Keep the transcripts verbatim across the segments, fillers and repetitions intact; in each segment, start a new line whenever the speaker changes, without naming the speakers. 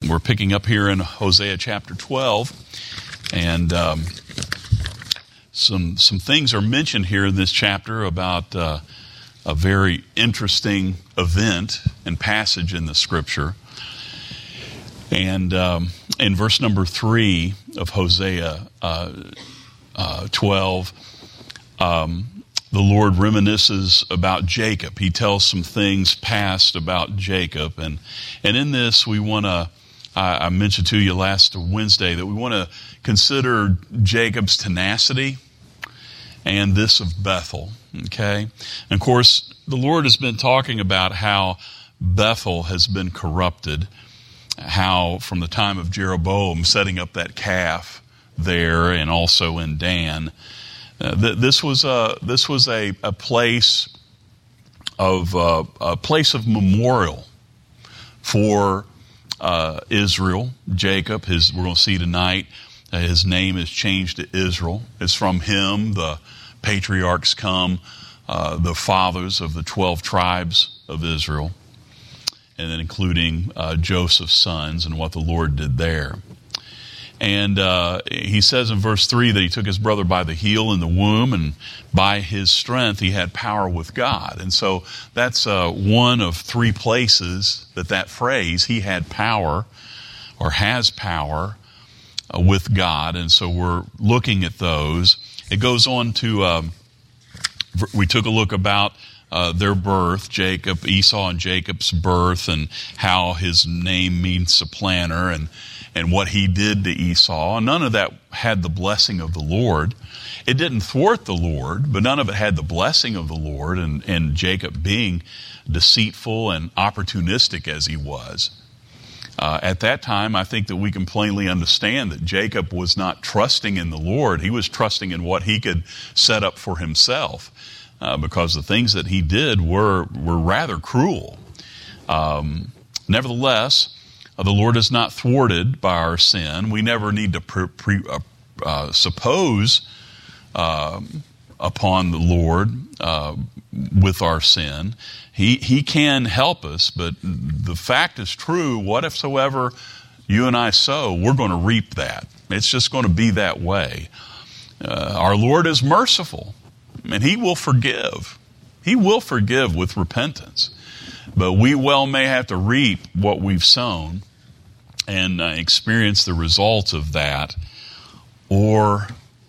We're picking up here in Hosea chapter twelve, and um, some some things are mentioned here in this chapter about uh, a very interesting event and passage in the Scripture. And um, in verse number three of Hosea uh, uh, twelve, um, the Lord reminisces about Jacob. He tells some things past about Jacob. And, and in this, we want to, I, I mentioned to you last Wednesday that we want to consider Jacob's tenacity and this of Bethel. Okay? And of course, the Lord has been talking about how Bethel has been corrupted, how from the time of Jeroboam setting up that calf there and also in Dan, Uh, th- this was a this was a, a place of uh, a place of memorial for uh, Israel. Jacob, his we're going to see tonight, uh, his name is changed to Israel. It's from him the patriarchs come, uh, the fathers of the twelve tribes of Israel, and then including uh, Joseph's sons and what the Lord did there. And uh, he says in verse three that he took his brother by the heel in the womb, and by his strength he had power with God. And so that's uh, one of three places that that phrase, he had power or has power uh, with God. And so we're looking at those. It goes on to, um, we took a look about Uh, their birth, Jacob, Esau and Jacob's birth, and how his name means supplanter, and, and what he did to Esau. None of that had the blessing of the Lord. It didn't thwart the Lord, but none of it had the blessing of the Lord, and, and Jacob being deceitful and opportunistic as he was. Uh, at that time, I think that we can plainly understand that Jacob was not trusting in the Lord. He was trusting in what he could set up for himself. Uh, because the things that he did were were rather cruel. Um, nevertheless, uh, the Lord is not thwarted by our sin. We never need to pre- pre- uh, uh, suppose uh, upon the Lord uh, with our sin. He he can help us, but the fact is true. Whatsoever you and I sow, we're going to reap that. It's just going to be that way. Uh, our Lord is merciful. And he will forgive. He will forgive with repentance. But we well may have to reap what we've sown and uh, experience the results of that. Or,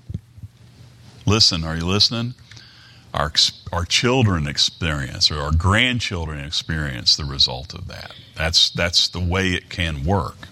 listen, are you listening? Our, our children experience, or our grandchildren experience the result of that. That's, that's the way it can work.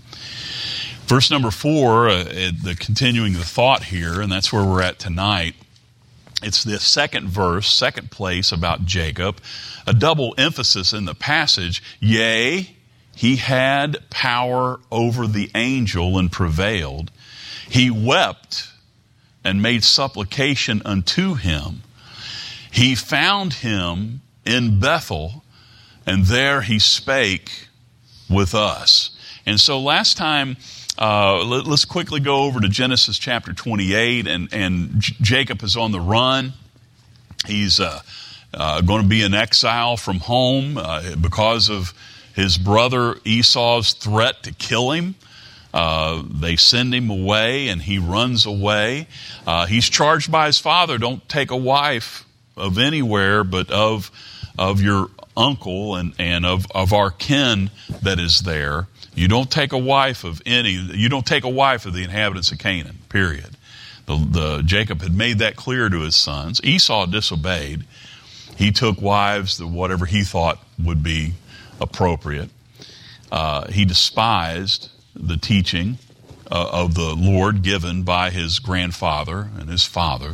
Verse number four, uh, the continuing the thought here, and that's where we're at tonight. It's the second verse, second place about Jacob, a double emphasis in the passage. Yea, he had power over the angel and prevailed. He wept and made supplication unto him. He found him in Bethel, and there he spake with us. And so last time, Uh, let, let's quickly go over to Genesis chapter twenty-eight, and, and J- Jacob is on the run. He's uh, uh, going to be in exile from home uh, because of his brother Esau's threat to kill him. Uh, they send him away, and he runs away. Uh, he's charged by his father, don't take a wife of anywhere but of, of your uncle and, and of, of our kin that is there. You don't take a wife of any, you don't take a wife of the inhabitants of Canaan, period. The, the Jacob had made that clear to his sons. Esau disobeyed. He took wives, that whatever he thought would be appropriate. Uh, he despised the teaching uh, of the Lord given by his grandfather and his father.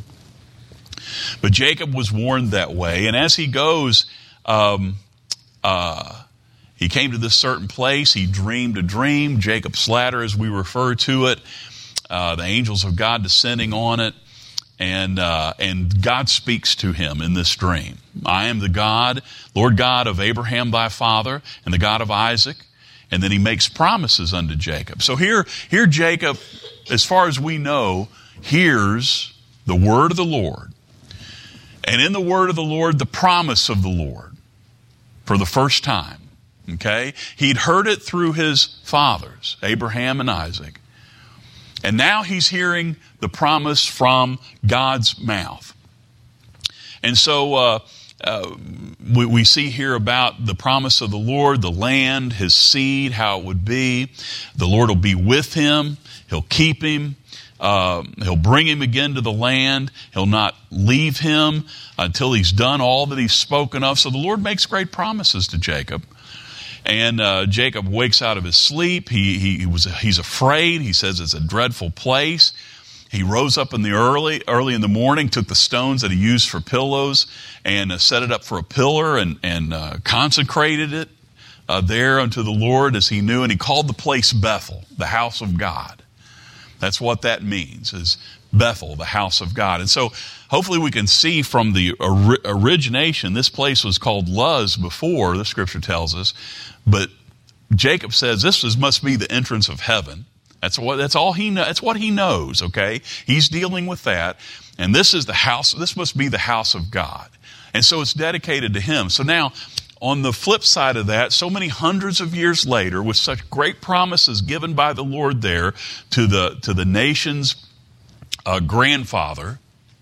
But Jacob was warned that way, and as he goes, um, uh, he came to this certain place. He dreamed a dream, Jacob's ladder as we refer to it, uh, the angels of God descending on it, and uh, and God speaks to him in this dream. I am the God, Lord God of Abraham thy father, and the God of Isaac. And then he makes promises unto Jacob. So here, here Jacob, as far as we know, hears the word of the Lord. And in the word of the Lord, the promise of the Lord for the first time. Okay? He'd heard it through his fathers, Abraham and Isaac. And now he's hearing the promise from God's mouth. And so uh, uh, we, we see here about the promise of the Lord, the land, his seed, how it would be. The Lord will be with him. He'll keep him. Uh, he'll bring him again to the land. He'll not leave him until he's done all that he's spoken of. So the Lord makes great promises to Jacob. And uh, Jacob wakes out of his sleep. He, he, he was he's afraid. He says it's a dreadful place. He rose up in the early early in the morning, took the stones that he used for pillows, and uh, set it up for a pillar, and and uh, consecrated it uh, there unto the Lord as he knew. And he called the place Bethel, the house of God. That's what that means, is Bethel, the house of God. And so hopefully we can see from the or- origination, this place was called Luz before, the scripture tells us. But Jacob says this is, must be the entrance of heaven. That's what, that's all he knows. That's what he knows, okay? He's dealing with that. And this is the house, this must be the house of God. And so it's dedicated to him. So now, on the flip side of that, so many hundreds of years later, with such great promises given by the Lord there to the, to the nation's uh, grandfather,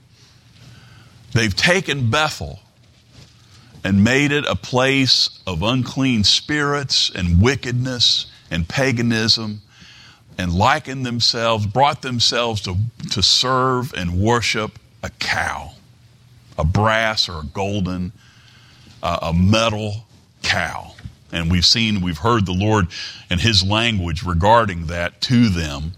they've taken Bethel and made it a place of unclean spirits and wickedness and paganism, and likened themselves, brought themselves to, to serve and worship a cow, a brass or a golden, uh, a metal cow. And we've seen, we've heard the Lord and his language regarding that to them.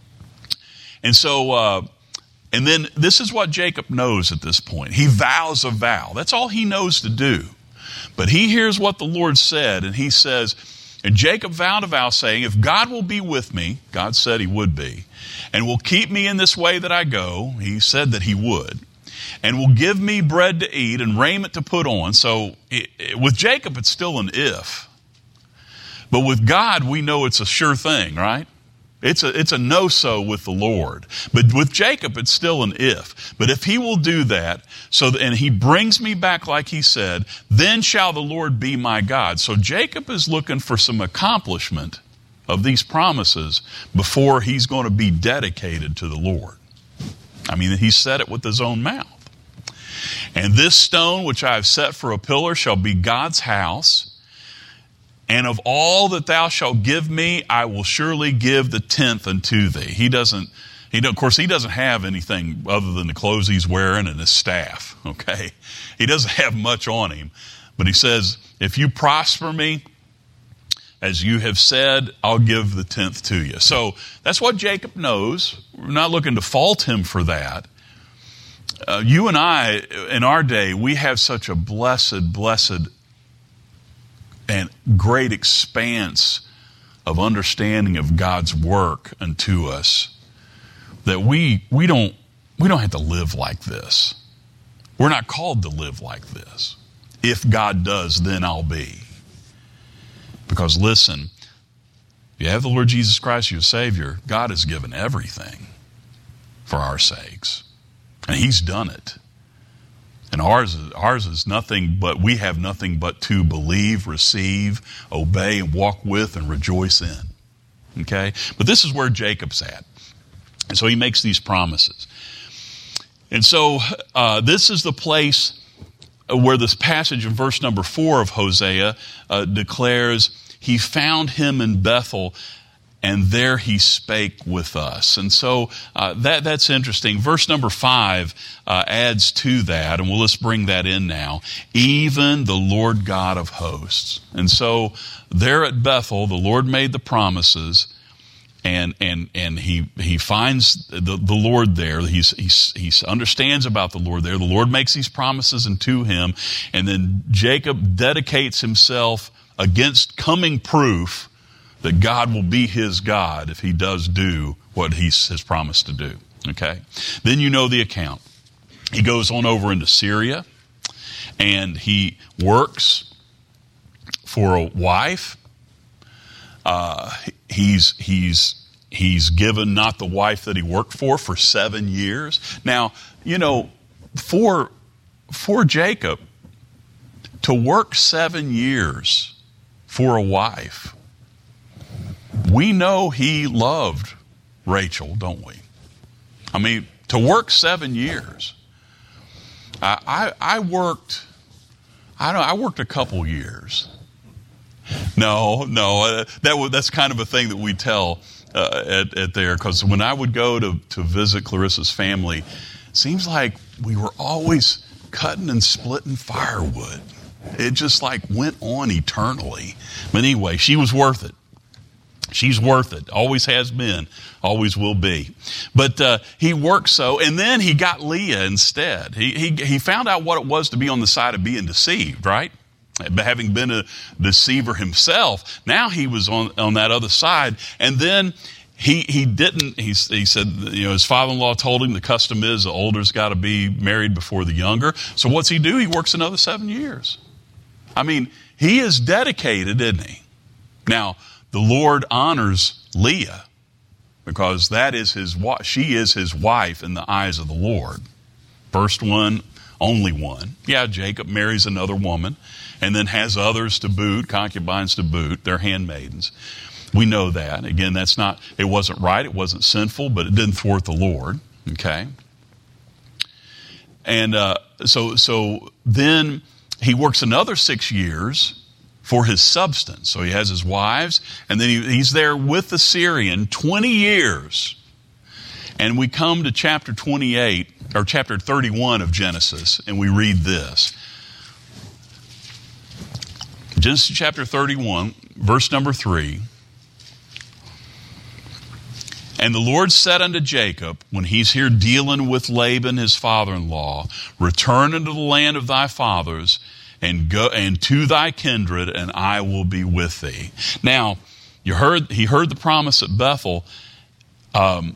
And so, uh, and then this is what Jacob knows at this point. He vows a vow. That's all he knows to do. But he hears what the Lord said, and he says, and Jacob vowed a vow, saying, if God will be with me, God said he would be, and will keep me in this way that I go, he said that he would, and will give me bread to eat and raiment to put on. So it, it, with Jacob, it's still an if. But with God, we know it's a sure thing, right? It's a, it's a no-so with the Lord. But with Jacob, it's still an if. But if he will do that, so that, and he brings me back like he said, then shall the Lord be my God. So Jacob is looking for some accomplishment of these promises before he's going to be dedicated to the Lord. I mean, he said it with his own mouth. And this stone which I have set for a pillar shall be God's house. And of all that thou shalt give me, I will surely give the tenth unto thee. He doesn't, he of course, he doesn't have anything other than the clothes he's wearing and his staff, okay? He doesn't have much on him. But he says, if you prosper me, as you have said, I'll give the tenth to you. So that's what Jacob knows. We're not looking to fault him for that. Uh, you and I, in our day, we have such a blessed, blessed and great expanse of understanding of God's work unto us that we we don't we don't have to live like this. We're not called to live like this. If God does, then I'll be. Because listen, if you have the Lord Jesus Christ, your Savior, God has given everything for our sakes. And he's done it. And ours is, ours is nothing but, we have nothing but to believe, receive, obey, and walk with and rejoice in. Okay? But this is where Jacob's at. And so he makes these promises. And so uh, this is the place where this passage in verse number four of Hosea uh, declares, he found him in Bethel, and there he spake with us. And so uh, that that's interesting. Verse number five uh, adds to that, and we'll just bring that in now. Even the Lord God of hosts. And so there at Bethel, the Lord made the promises, and and and he he finds the, the Lord there. He's, he's he understands about the Lord there. The Lord makes these promises unto him, and then Jacob dedicates himself against coming proof that God will be his God if he does do what he has promised to do. Okay? Then you know the account. He goes on over into Syria, and he works for a wife. Uh, he's he's he's given not the wife that he worked for for seven years. Now, you know, for for Jacob to work seven years for a wife. We know he loved Rachel, don't we? I mean, to work seven years. I, I, I worked, I don't know, I worked a couple years. No, no, uh, that w- that's kind of a thing that we tell uh, at, at there, because when I would go to, to visit Clarissa's family, it seems like we were always cutting and splitting firewood. It just like went on eternally. But anyway, she was worth it. She's worth it. Always has been. Always will be. But uh, he worked so, and then he got Leah instead. He, he he found out what it was to be on the side of being deceived, right? Having been a deceiver himself, now he was on, on that other side. And then he he didn't, he, he said, you know, his father-in-law told him the custom is the older's got to be married before the younger. So what's he do? He works another seven years. I mean, he is dedicated, isn't he? Now, the Lord honors Leah because that is his, she is his wife in the eyes of the Lord. First one, only one. Yeah, Jacob marries another woman and then has others to boot, concubines to boot. They're handmaidens. We know that. Again, that's not, it wasn't right, it wasn't sinful, but it didn't thwart the Lord. Okay? And uh, so, so then he works another six years for his substance. So he has his wives, and then he, he's there with the Syrian twenty years. And we come to chapter twenty-eight, or chapter thirty-one of Genesis, and we read this. Genesis chapter thirty-one, verse number three. And the Lord said unto Jacob, when he's here dealing with Laban, his father-in-law, return unto the land of thy fathers, and go and to thy kindred, and I will be with thee. Now, you heard he heard the promise at Bethel. Um,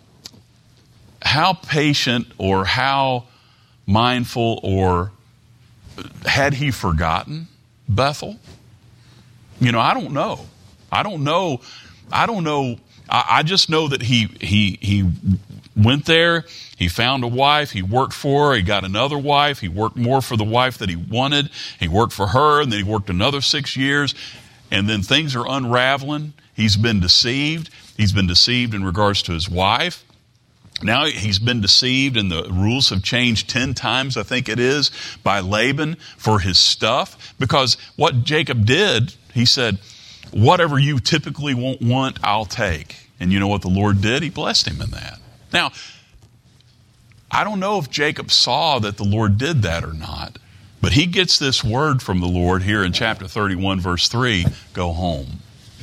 how patient or how mindful, or had he forgotten Bethel? You know, I don't know. I don't know. I don't know. I, I just know that he he he went there. He found a wife. He worked for her. He got another wife. He worked more for the wife that he wanted. He worked for her, and then he worked another six years. And then things are unraveling. He's been deceived. He's been deceived in regards to his wife. Now he's been deceived, and the rules have changed ten times, I think it is, by Laban for his stuff. Because what Jacob did, he said, whatever you typically won't want, I'll take. And you know what the Lord did? He blessed him in that. Now, I don't know if Jacob saw that the Lord did that or not, but he gets this word from the Lord here in chapter thirty-one, verse three, go home.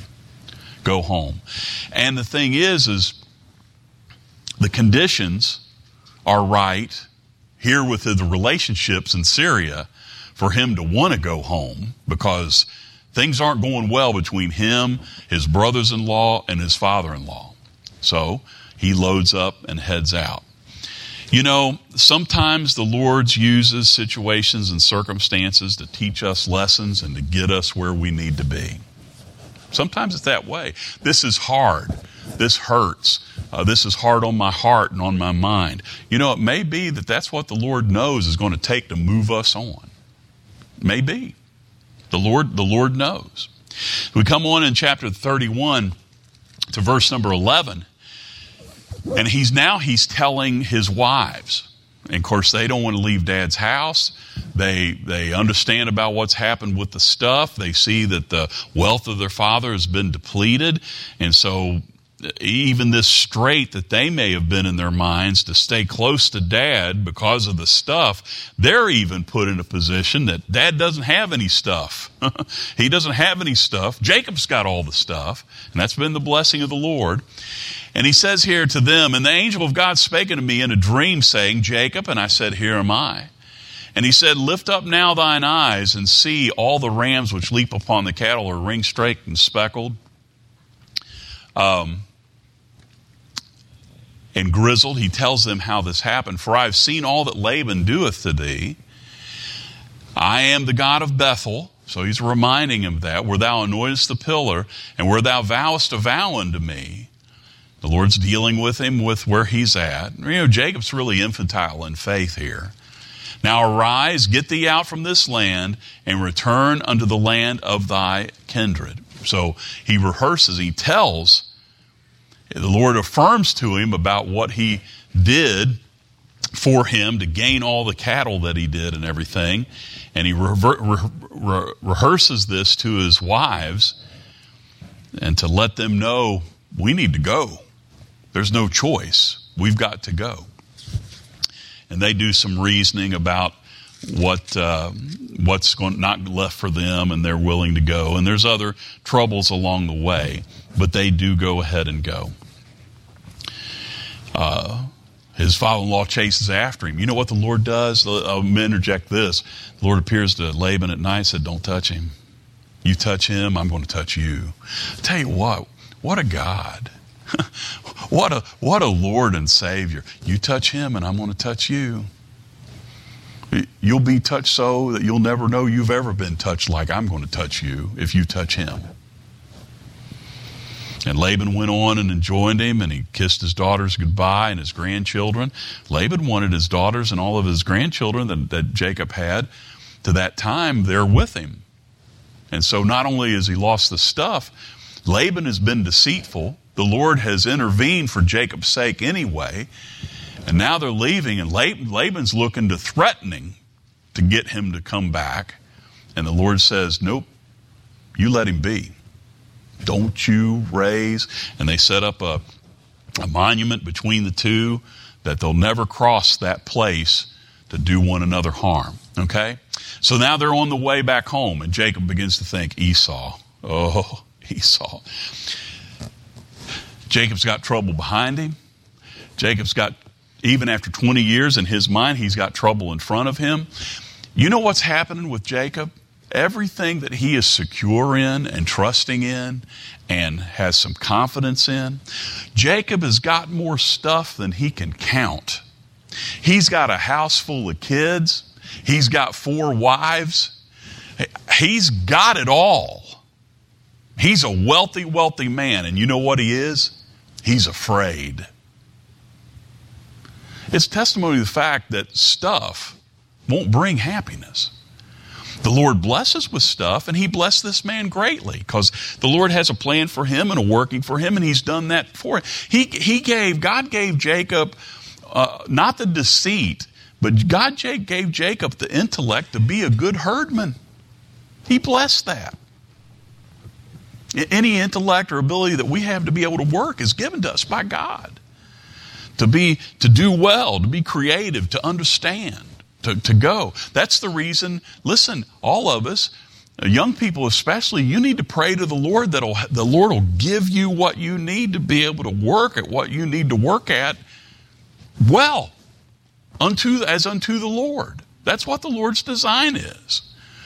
Go home. And the thing is, is the conditions are right here with the relationships in Syria for him to want to go home, because things aren't going well between him, his brothers-in-law, and his father-in-law. So he loads up and heads out. You know, sometimes the Lord uses situations and circumstances to teach us lessons and to get us where we need to be. Sometimes it's that way. This is hard. This hurts. Uh, this is hard on my heart and on my mind. You know, it may be that that's what the Lord knows is going to take to move us on. Maybe. The Lord, the Lord knows. We come on in chapter thirty-one to verse number eleven. And he's now he's telling his wives. And of course, they don't want to leave Dad's house. They they understand about what's happened with the stuff. They see that the wealth of their father has been depleted. And so even this strait that they may have been in their minds to stay close to Dad because of the stuff, they're even put in a position that Dad doesn't have any stuff. He doesn't have any stuff. Jacob's got all the stuff. And that's been the blessing of the Lord. And he says here to them, and the angel of God spake unto me in a dream, saying, Jacob, and I said, here am I. And he said, lift up now thine eyes and see all the rams which leap upon the cattle are ring-straked and speckled um, and grizzled. He tells them how this happened. For I have seen all that Laban doeth to thee. I am the God of Bethel. So he's reminding him that, where thou anointest the pillar, and where thou vowest a vow unto me. The Lord's dealing with him with where he's at. You know, Jacob's really infantile in faith here. Now arise, get thee out from this land, and return unto the land of thy kindred. So he rehearses, he tells, the Lord affirms to him about what he did for him to gain all the cattle that he did and everything. And he rever- re- re- rehearses this to his wives and to let them know, we need to go. There's no choice. We've got to go. And they do some reasoning about what uh, what's going, not left for them, and they're willing to go. And there's other troubles along the way, but they do go ahead and go. Uh, his father-in-law chases after him. You know what the Lord does? I'll interject this. The Lord appears to Laban at night and said, don't touch him. You touch him, I'm going to touch you. I'll tell you what, what a God. What a what a Lord and Savior. You touch him and I'm going to touch you. You'll be touched so that you'll never know you've ever been touched like I'm going to touch you if you touch him. And Laban went on and joined him, and he kissed his daughters goodbye and his grandchildren. Laban wanted his daughters and all of his grandchildren that, that Jacob had to that time there with him. And so not only has he lost the stuff, Laban has been deceitful. The Lord has intervened for Jacob's sake anyway. And now they're leaving, and Laban's looking to threatening to get him to come back. And the Lord says, nope, you let him be. Don't you raise. And they set up a, a monument between the two that they'll never cross that place to do one another harm. Okay? So now they're on the way back home, and Jacob begins to think, Esau. Oh, Esau. Jacob's got trouble behind him. Jacob's got, even after twenty years in his mind, he's got trouble in front of him. You know what's happening with Jacob? Everything that he is secure in and trusting in and has some confidence in, Jacob has got more stuff than he can count. He's got a house full of kids. He's got four wives. He's got it all. He's a wealthy, wealthy man. And you know what he is? He's afraid. It's testimony to the fact that stuff won't bring happiness. The Lord blesses with stuff, and he blessed this man greatly because the Lord has a plan for him and a working for him, and he's done that for him. He, he gave, God gave Jacob uh, not the deceit, but God gave Jacob the intellect to be a good herdman. He blessed that. Any intellect or ability that we have to be able to work is given to us by God. To be, to do well, to be creative, to understand, to, to go. That's the reason, listen, all of us, young people especially, you need to pray to the Lord that the Lord will give you what you need to be able to work at what you need to work at well, unto as unto the Lord. That's what the Lord's design is.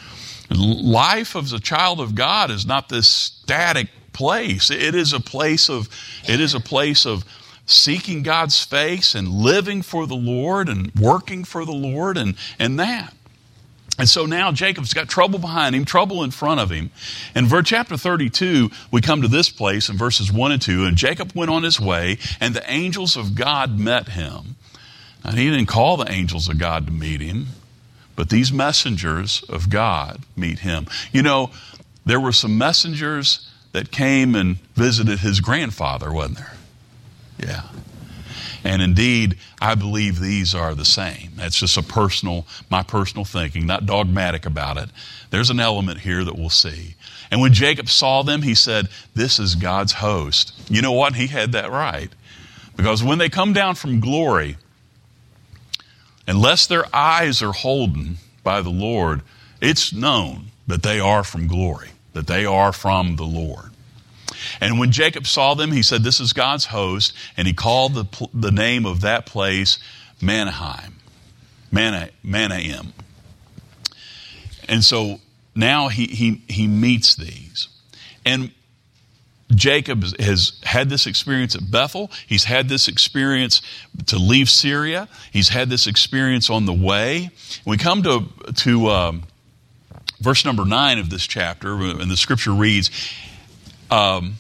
Life as a child of God is not this static place. It is a place of, it is a place of seeking God's face and living for the Lord and working for the Lord and, and that. And so now Jacob's got trouble behind him, trouble in front of him. In verse chapter thirty-two, we come to this place in verses one and two, and Jacob went on his way, and the angels of God met him. And he didn't call the angels of God to meet him, but these messengers of God meet him. You know, there were some messengers that came and visited his grandfather, wasn't there? Yeah. And indeed, I believe these are the same. That's just a personal, my personal thinking, not dogmatic about it. There's an element here that we'll see. And when Jacob saw them, he said, this is God's host. You know what? He had that right. Because when they come down from glory, unless their eyes are holden by the Lord, it's known that they are from glory, that they are from the Lord. And when Jacob saw them, he said, this is God's host, and he called the, the name of that place Manaheim, Mana, Manaim. And so now he, he, he meets these. And Jacob has had this experience at Bethel. He's had this experience to leave Syria. He's had this experience on the way. We come to, to um, verse number nine of this chapter, and the scripture reads, um,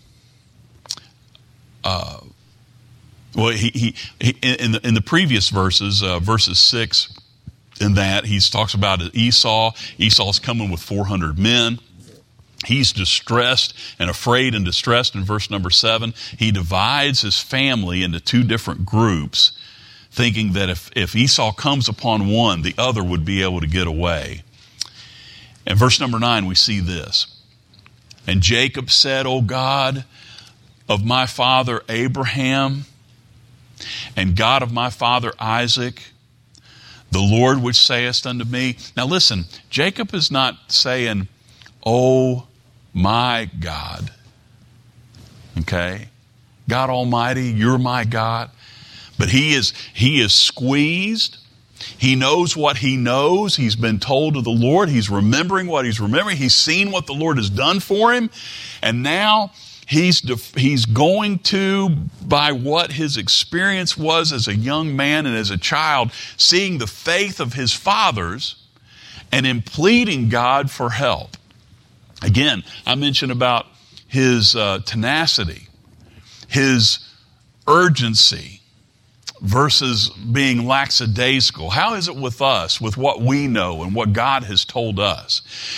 uh, well, he, he, he in, the, in the previous verses, uh, verses six in that, he talks about Esau. Esau's coming with four hundred men. He's distressed and afraid and distressed in verse number seven. He divides his family into two different groups, thinking that if, if Esau comes upon one, the other would be able to get away. In verse number nine, we see this. And Jacob said, O God of my father Abraham, and God of my father Isaac, the Lord which sayest unto me. Now listen, Jacob is not saying, oh my God. Okay? God Almighty, you're my God. But he is, he is squeezed. He knows what he knows. He's been told of the Lord. He's remembering what he's remembering. He's seen what the Lord has done for him. And now he's, def- he's going to, by what his experience was as a young man and as a child, seeing the faith of his fathers and in pleading God for help. Again, I mentioned about his uh, tenacity, his urgency, versus being lackadaisical. How is it with us, with what we know and what God has told us?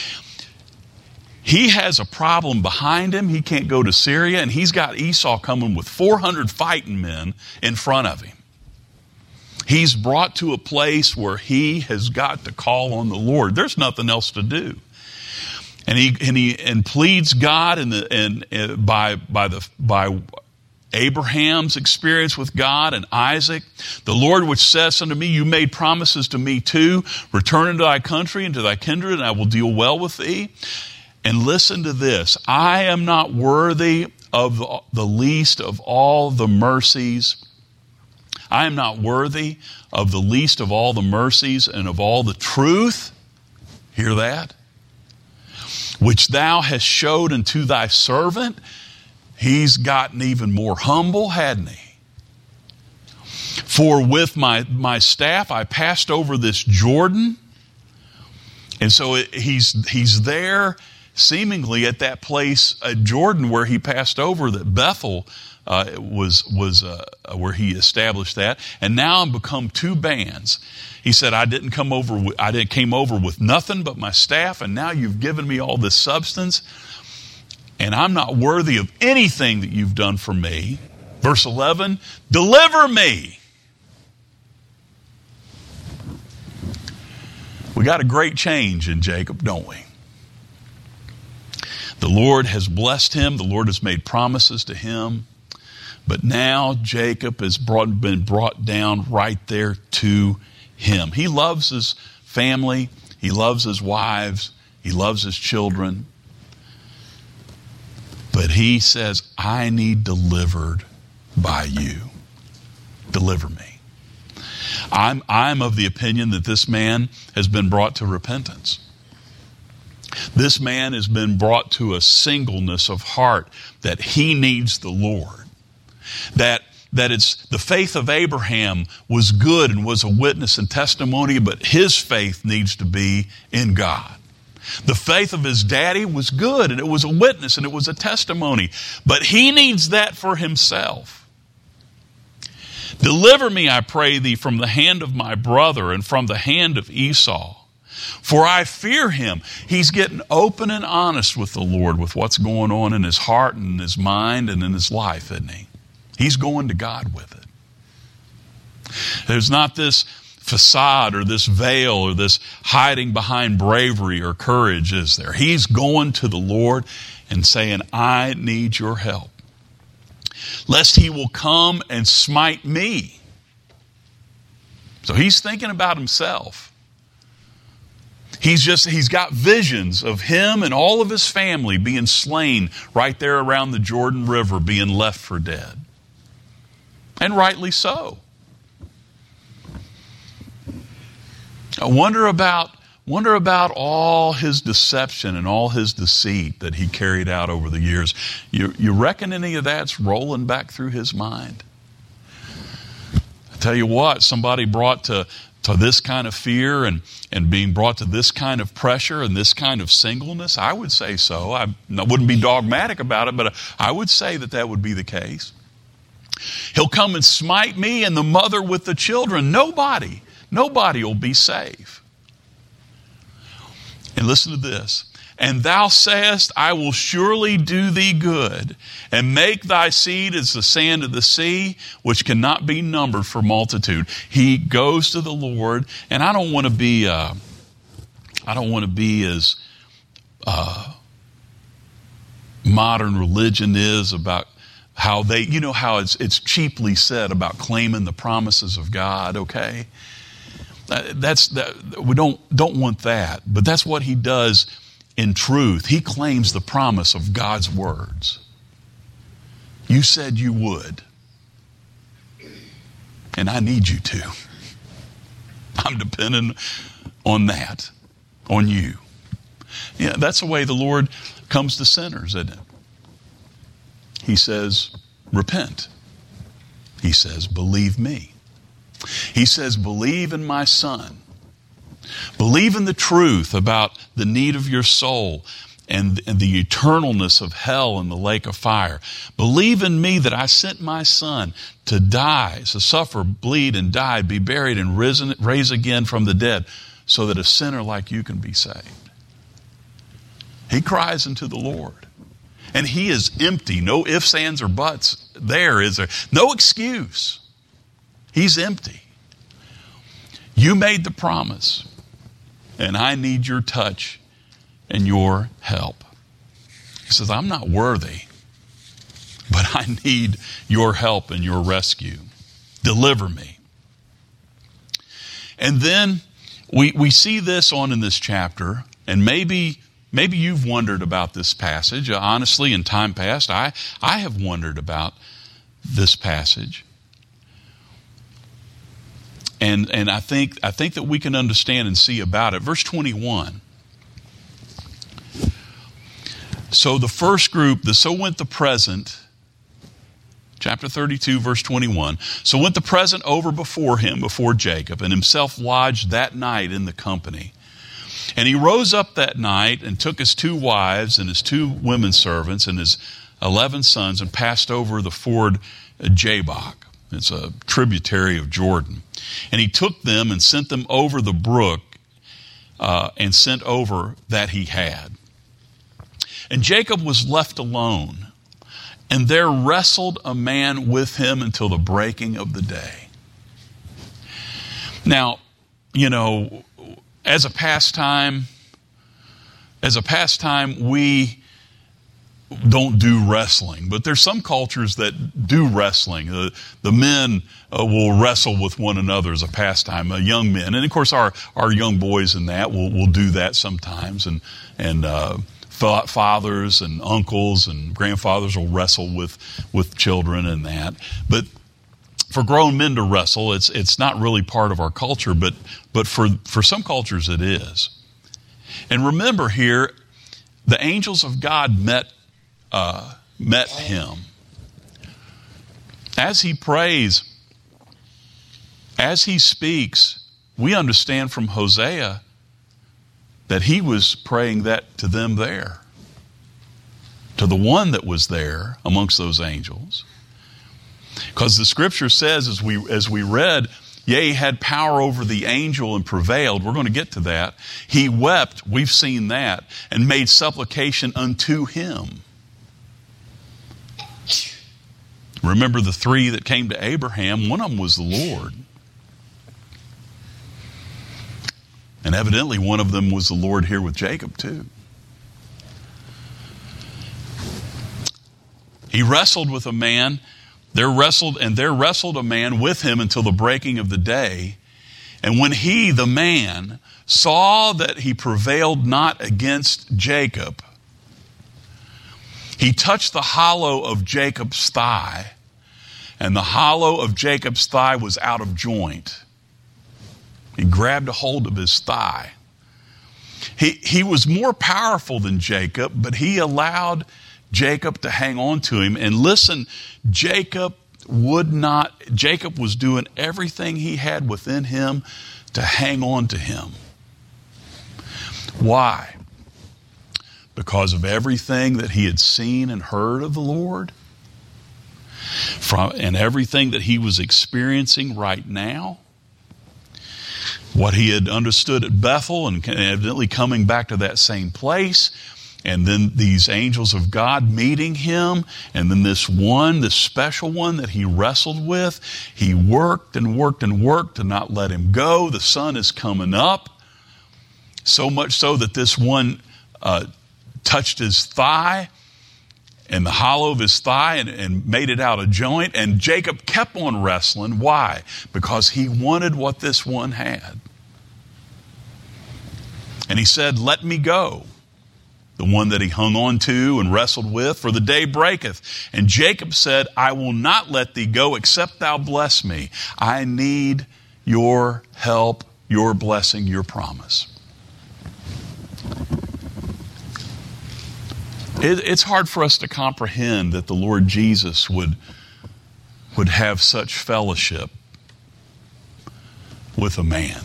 He has a problem behind him. He can't go to Syria, and he's got Esau coming with four hundred fighting men in front of him. He's brought to a place where he has got to call on the Lord. There's nothing else to do. And he and he and pleads God and the and, and by by the by Abraham's experience with God and Isaac. The Lord which says unto me, you made promises to me too. Return into thy country and to thy kindred, and I will deal well with thee. And listen to this. I am not worthy of the, the least of all the mercies. I am not worthy of the least of all the mercies and of all the truth. Hear that? Which thou hast showed unto thy servant. He's gotten even more humble, hadn't he? For with my, my staff I passed over this Jordan. And so it, he's, he's there seemingly at that place at Jordan where he passed over, that Bethel uh, was, was uh, where he established that. And now I've become two bands. He said, I didn't come over, with, I didn't came over with nothing but my staff, and now you've given me all this substance, and I'm not worthy of anything that you've done for me. Verse eleven, deliver me. We got a great change in Jacob, don't we? The Lord has blessed him. The Lord has made promises to him. But now Jacob has brought, been brought down right there to him. He loves his family. He loves his wives. He loves his children. But he says, I need delivered by you. Deliver me. I'm, I'm of the opinion that this man has been brought to repentance. This man has been brought to a singleness of heart that he needs the Lord. That That it's the faith of Abraham was good and was a witness and testimony, but his faith needs to be in God. The faith of his daddy was good and it was a witness and it was a testimony, but he needs that for himself. Deliver me, I pray thee, from the hand of my brother and from the hand of Esau, for I fear him. He's getting open and honest with the Lord with what's going on in his heart and in his mind and in his life, isn't he? He's going to God with it. There's not this facade or this veil or this hiding behind bravery or courage, is there? He's going to the Lord and saying, I need your help. Lest he will come and smite me. So he's thinking about himself. He's just, he's got visions of him and all of his family being slain right there around the Jordan River, being left for dead. And rightly so. I wonder about, wonder about all his deception and all his deceit that he carried out over the years. You, you reckon any of that's rolling back through his mind? I tell you what, somebody brought to, to this kind of fear and, and being brought to this kind of pressure and this kind of singleness, I would say so. I, I wouldn't be dogmatic about it, but I would say that that would be the case. He'll come and smite me and the mother with the children. Nobody, nobody will be safe. And listen to this. And thou sayest, I will surely do thee good, and make thy seed as the sand of the sea, which cannot be numbered for multitude. He goes to the Lord, and I don't want to be, uh, I don't want to be as uh, modern religion is about how they, you know, how it's it's cheaply said about claiming the promises of God. Okay, uh, that's that. We don't don't want that, but that's what he does. In truth, he claims the promise of God's words. You said you would, and I need you to. I'm dependent on that, on you. Yeah, that's the way the Lord comes to sinners, isn't it? He says, repent. He says, believe me. He says, believe in my Son. Believe in the truth about the need of your soul and, and the eternalness of hell and the lake of fire. Believe in me that I sent my Son to die, to suffer, bleed, and die, be buried, and risen, raise again from the dead, so that a sinner like you can be saved. He cries unto the Lord. And he is empty. No ifs, ands, or buts there, is there? No excuse. He's empty. You made the promise. And I need your touch and your help. He says, I'm not worthy, but I need your help and your rescue. Deliver me. And then we, we see this on in this chapter, and maybe, maybe you've wondered about this passage. Honestly, in time past, I, I have wondered about this passage. And and I think I think that we can understand and see about it. Verse twenty-one. So the first group, the so went the present, chapter thirty-two, verse twenty-one. So went the present over before him, before Jacob, and himself lodged that night in the company. And he rose up that night and took his two wives and his two women servants and his eleven sons and passed over the ford Jabbok. It's a tributary of Jordan. And he took them and sent them over the brook uh, and sent over that he had. And Jacob was left alone, and there wrestled a man with him until the breaking of the day. Now, you know, as a pastime, as a pastime, we don't do wrestling, but there's some cultures that do wrestling. The, the men uh, will wrestle with one another as a pastime, uh, young men. And of course, our, our young boys in that will, will do that sometimes. And, and, uh, fathers and uncles and grandfathers will wrestle with, with children and that. But for grown men to wrestle, it's, it's not really part of our culture, but, but for, for some cultures it is. And remember here, the angels of God met Uh, met him. As he prays, as he speaks, we understand from Hosea that he was praying that to them there, to the one that was there amongst those angels. Because the scripture says, as we as we read, yea, he had power over the angel and prevailed. We're going to get to that. He wept, we've seen that, and made supplication unto him. Remember the three that came to Abraham, one of them was the Lord. And evidently one of them was the Lord here with Jacob too. He wrestled with a man, there wrestled, and there wrestled a man with him until the breaking of the day. And when he, the man, saw that he prevailed not against Jacob, he touched the hollow of Jacob's thigh, and the hollow of Jacob's thigh was out of joint. He grabbed a hold of his thigh. He, he was more powerful than Jacob, but he allowed Jacob to hang on to him. And listen, Jacob would not, Jacob was doing everything he had within him to hang on to him. Why? Because of everything that he had seen and heard of the Lord, from, and everything that he was experiencing right now. what he had understood at Bethel and evidently coming back to that same place. And then these angels of God meeting him. And then this one, this special one that he wrestled with, he worked and worked and worked to not let him go. The sun is coming up. So much so that this one uh, touched his thigh and the hollow of his thigh and, and made it out a joint. And Jacob kept on wrestling. Why? Because he wanted what this one had. And he said, "Let me go." The one that he hung on to and wrestled with, "for the day breaketh." And Jacob said, "I will not let thee go except thou bless me." I need your help, your blessing, your promise. It, it's hard for us to comprehend that the Lord Jesus would, would have such fellowship with a man.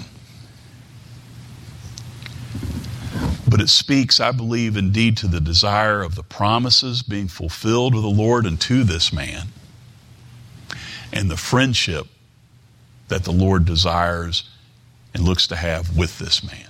But it speaks, I believe, indeed to the desire of the promises being fulfilled of the Lord and to this man, and the friendship that the Lord desires and looks to have with this man.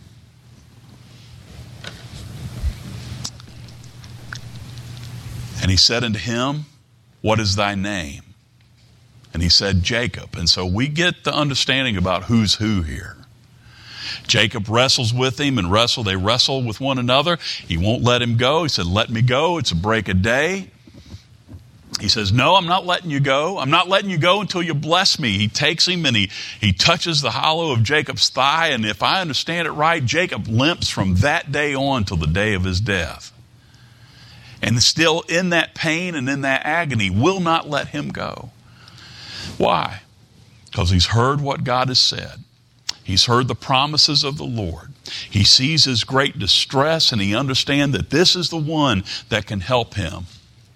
And he said unto him, "What is thy name?" And he said, "Jacob." And so we get the understanding about who's who here. Jacob wrestles with him and wrestle. They wrestle with one another. He won't let him go. He said, "Let me go. It's a break of day." He says, "No, I'm not letting you go. I'm not letting you go until you bless me." He takes him and he, he touches the hollow of Jacob's thigh. And if I understand it right, Jacob limps from that day on till the day of his death. And still in that pain and in that agony, will not let him go. Why? Because he's heard what God has said. He's heard the promises of the Lord. He sees his great distress and he understands that this is the one that can help him.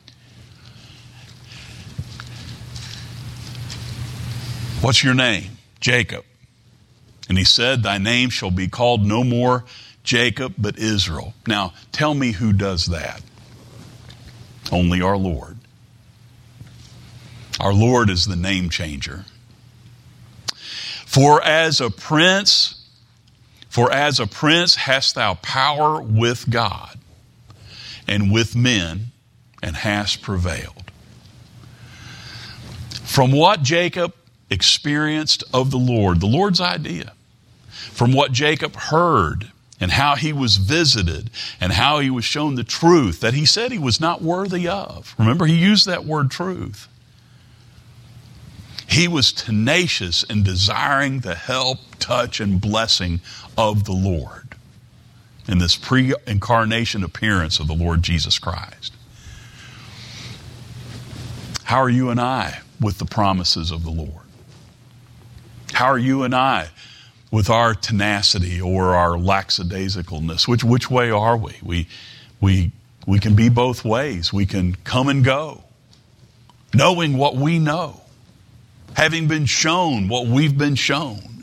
"What's your name?" "Jacob." And he said, "Thy name shall be called no more Jacob, but Israel." Now, tell me who does that. Only our Lord. Our Lord is the name changer. For as a prince, for as a prince hast thou power with God and with men, and hast prevailed. From what Jacob experienced of the Lord, the Lord's idea, from what Jacob heard and how he was visited and how he was shown the truth that he said he was not worthy of. Remember, he used that word truth. He was tenacious in desiring the help, touch, and blessing of the Lord in this pre-incarnation appearance of the Lord Jesus Christ. How are you and I with the promises of the Lord? How are you and I with our tenacity or our lackadaisicalness? Which which way are we? We we we can be both ways. We can come and go, knowing what we know, having been shown what we've been shown.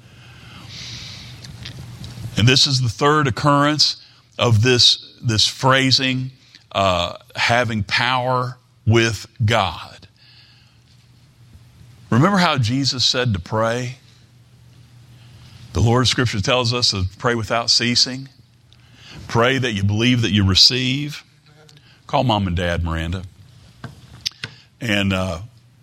And this is the third occurrence of this, this phrasing, uh, having power with God. Remember how Jesus said to pray? The Lord of Scripture tells us to pray without ceasing. Pray that you believe that you receive. Call Mom and Dad, Miranda. And uh,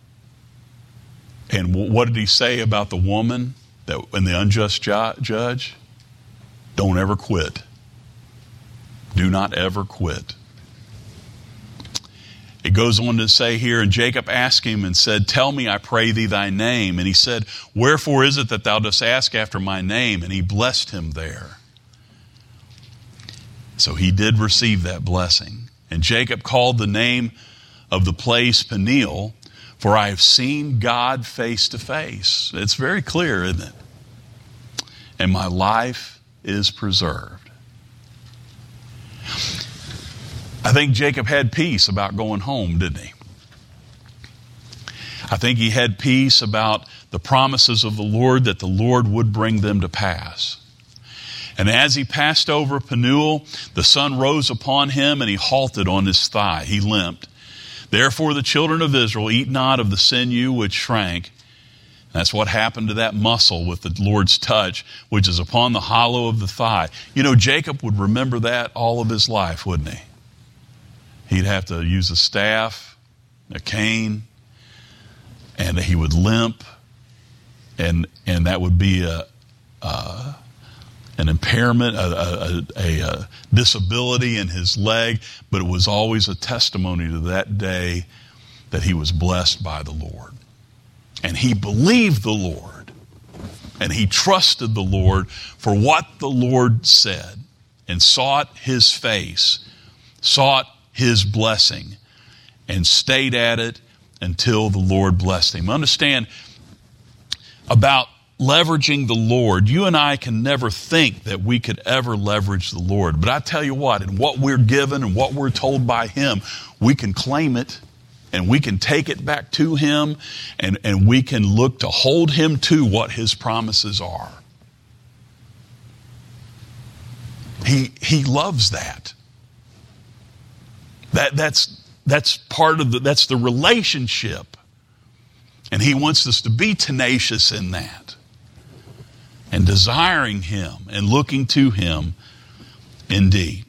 and what did he say about the woman that and the unjust ju- judge? Don't ever quit. Do not ever quit. It goes on to say here, and Jacob asked him and said, "Tell me, I pray thee, thy name." And he said, "Wherefore is it that thou dost ask after my name?" And he blessed him there. So he did receive that blessing. And Jacob called the name of the place Peniel, for I have seen God face to face. It's very clear, isn't it? And my life is preserved. I think Jacob had peace about going home, didn't he? I think he had peace about the promises of the Lord that the Lord would bring them to pass. And as he passed over Peniel, the sun rose upon him and he halted on his thigh. He limped. Therefore the children of Israel eat not of the sinew which shrank, That's what happened to that muscle with the Lord's touch, which is upon the hollow of the thigh. You know, Jacob would remember that all of his life, wouldn't he? He'd have to use a staff, a cane, and he would limp, and and that would be a, a an impairment, a, a, a, a disability in his leg, but it was always a testimony to that day that he was blessed by the Lord. And he believed the Lord, and he trusted the Lord for what the Lord said, and sought his face, sought his blessing, and stayed at it until the Lord blessed him. Understand about leveraging the Lord. You and I can never think that we could ever leverage the Lord. But I tell you what, in what we're given and what we're told by him, we can claim it. And we can take it back to him, and, and we can look to hold him to what his promises are. He, he loves that. That that's, that's part of the, that's the relationship. And he wants us to be tenacious in that. And desiring him and looking to him indeed.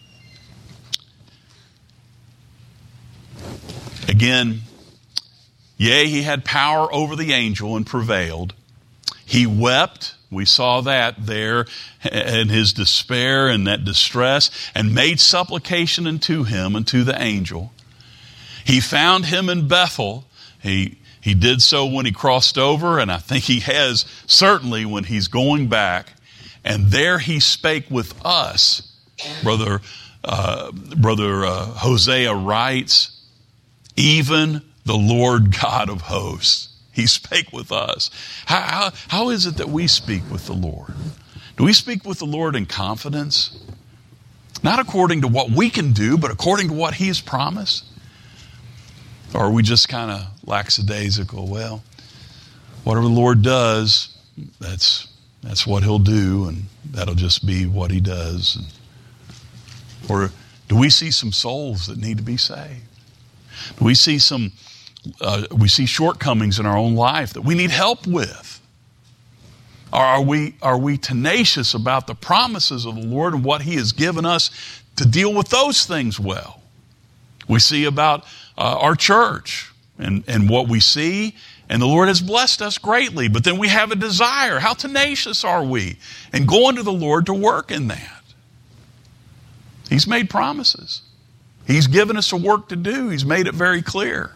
Again, yea, he had power over the angel and prevailed. He wept. We saw that there in his despair and that distress, and made supplication unto him, unto the angel. He found him in Bethel. He, he did so when he crossed over, and I think he has certainly when he's going back. And there he spake with us. Brother, uh, Brother uh, Hosea writes, even the Lord God of hosts. He spake with us. How, how, how is it that we speak with the Lord? Do we speak with the Lord in confidence? Not according to what we can do, but according to what he has promised? Or are we just kind of lackadaisical? Well, whatever the Lord does, that's that's what he'll do, and that'll just be what he does. Or do we see some souls that need to be saved? We see some, uh, we see shortcomings in our own life that we need help with. Are we, are we tenacious about the promises of the Lord and what he has given us to deal with those things well? We see about uh, our church and, and what we see, and the Lord has blessed us greatly, but then we have a desire. How tenacious are we in going to the Lord to work in that? He's made promises. He's given us a work to do. He's made it very clear.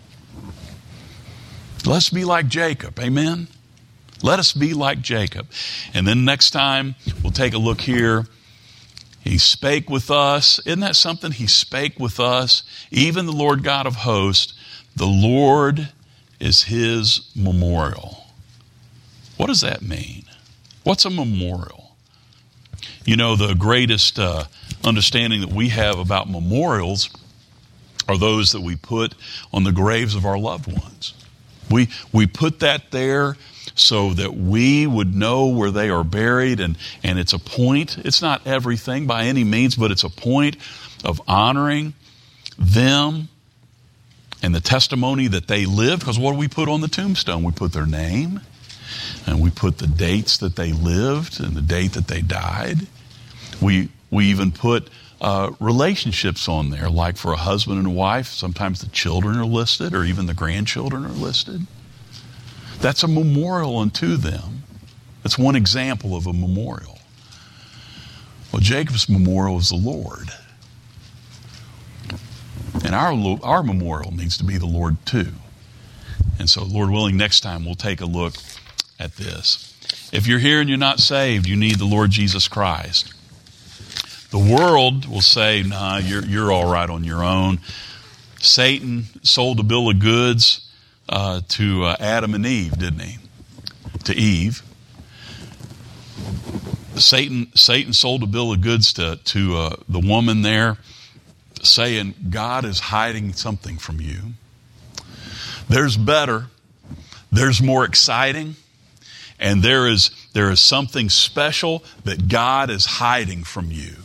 Let's be like Jacob. Amen? Let us be like Jacob. And then next time, we'll take a look here. He spake with us. Isn't that something? He spake with us. Even the Lord God of hosts, the Lord is his memorial. What does that mean? What's a memorial? You know, the greatest uh, understanding that we have about memorials are those that we put on the graves of our loved ones. We we put that there so that we would know where they are buried, and, and it's a point. It's not everything by any means, but it's a point of honoring them and the testimony that they lived. Because what do we put on the tombstone? We put their name, and we put the dates that they lived and the date that they died. We we even put uh, relationships on there, like for a husband and a wife. Sometimes the children are listed, or even the grandchildren are listed. That's a memorial unto them. That's one example of a memorial. Well, Jacob's memorial is the Lord. And our, our memorial needs to be the Lord too. And so, Lord willing, next time we'll take a look at this. If you're here and you're not saved, you need the Lord Jesus Christ. The world will say, nah, you're, you're all right on your own. Satan sold a bill of goods uh, to uh, Adam and Eve, didn't he? To Eve. Satan Satan sold a bill of goods to, to uh, the woman there, saying, God is hiding something from you. There's better. There's more exciting. And there is, there is something special that God is hiding from you.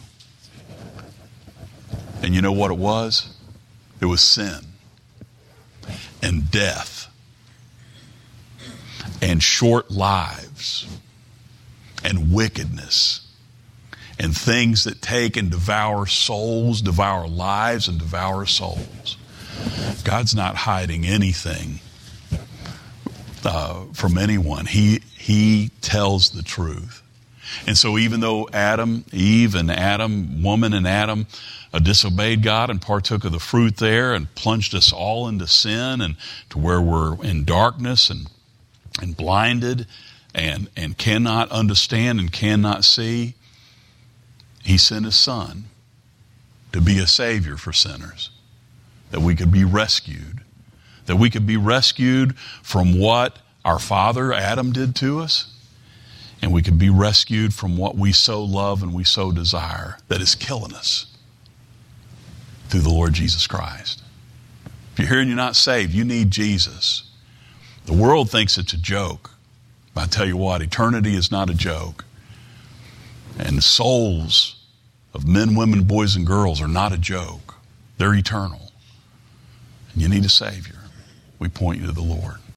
And you know what it was? It was sin and death. and short lives and wickedness and things that take and devour souls, devour lives, and devour souls. God's not hiding anything uh, from anyone. He, he tells the truth. And so even though Adam, Eve and Adam, woman and Adam, uh, disobeyed God and partook of the fruit there and plunged us all into sin and to where we're in darkness and and blinded and, and cannot understand and cannot see, He sent His Son to be a Savior for sinners, that we could be rescued, that we could be rescued from what our father Adam did to us, and we could be rescued from what we so love and we so desire that is killing us through the Lord Jesus Christ. If you're here and you're not saved, you need Jesus. The world thinks it's a joke. But I tell you what, eternity is not a joke. And the souls of men, women, boys, and girls are not a joke. They're eternal. And you need a Savior. We point you to the Lord.